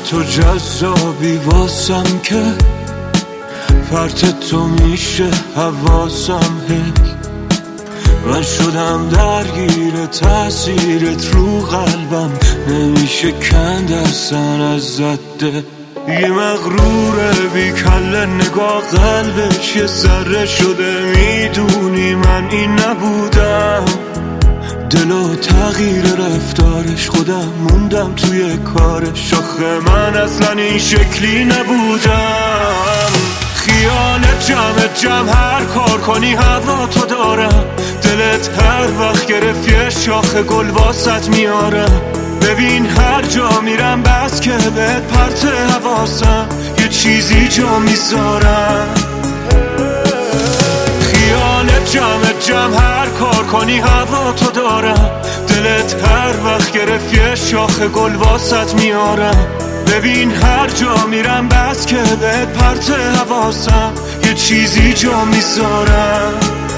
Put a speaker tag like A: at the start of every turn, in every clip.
A: تو جذابی واسم که فرط تو میشه حواسم هی من شدم درگیر تأثیرت رو قلبم نمیشه کند اصلا از زده یه مغروره بی کله نگاه قلبش یه ذره شده میدونی من این نبودم دلو تغییر رفتارش خودم موندم توی کارش آخه من اصلا این شکلی نبودم خیالت جمع هر کار کنی هوا تو دارم دلت هر وقت گرفت یه شاخه گل واسط میارم ببین هر جا میرم بس که بهت پرت حواسم یه چیزی جا میذارم خیالت جمع هر کار کنی هوا تو دارم دلت هر وقت گرفت یه شاخه گل واسط میارم ببین هر جا میرم بس که بهت پرت حواسم یه چیزی جا میذارم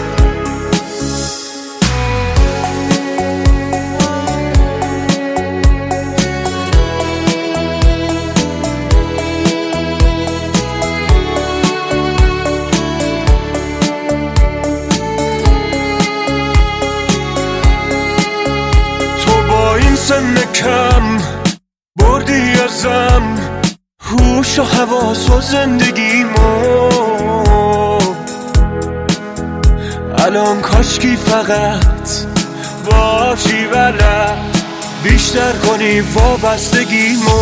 A: سن کم بردی ازم هوش و حواس و زندگیمو الان کاشکی فقط باشی بلد بیشتر کنی وابستگیمو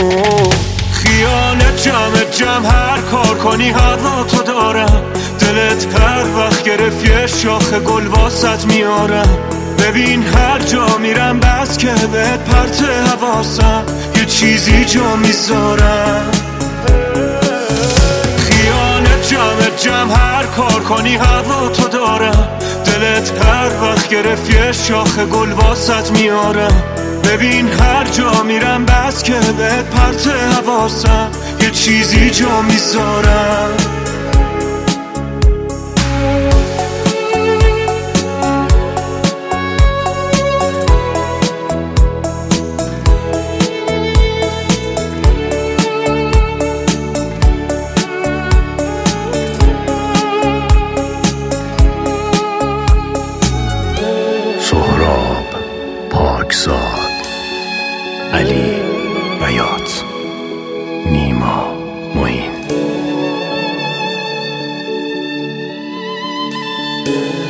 A: خیالت جمع هر کار کنی هوا تو دارم دلت هر وقت گرفت یه شاخه گل واسط میارم ببین هر جا میرم بس که بهت پرت حواسم یه چیزی جا میذارم خیالت جمع هر کار کنی هوا تو دارم دلت هر وقت گرفت یه شاخه گل واسط میارم ببین هر جا میرم بس که بهت پرت حواسم یه چیزی جا میذارم
B: سهراب پاکزاد، علی بیات، نیما معین.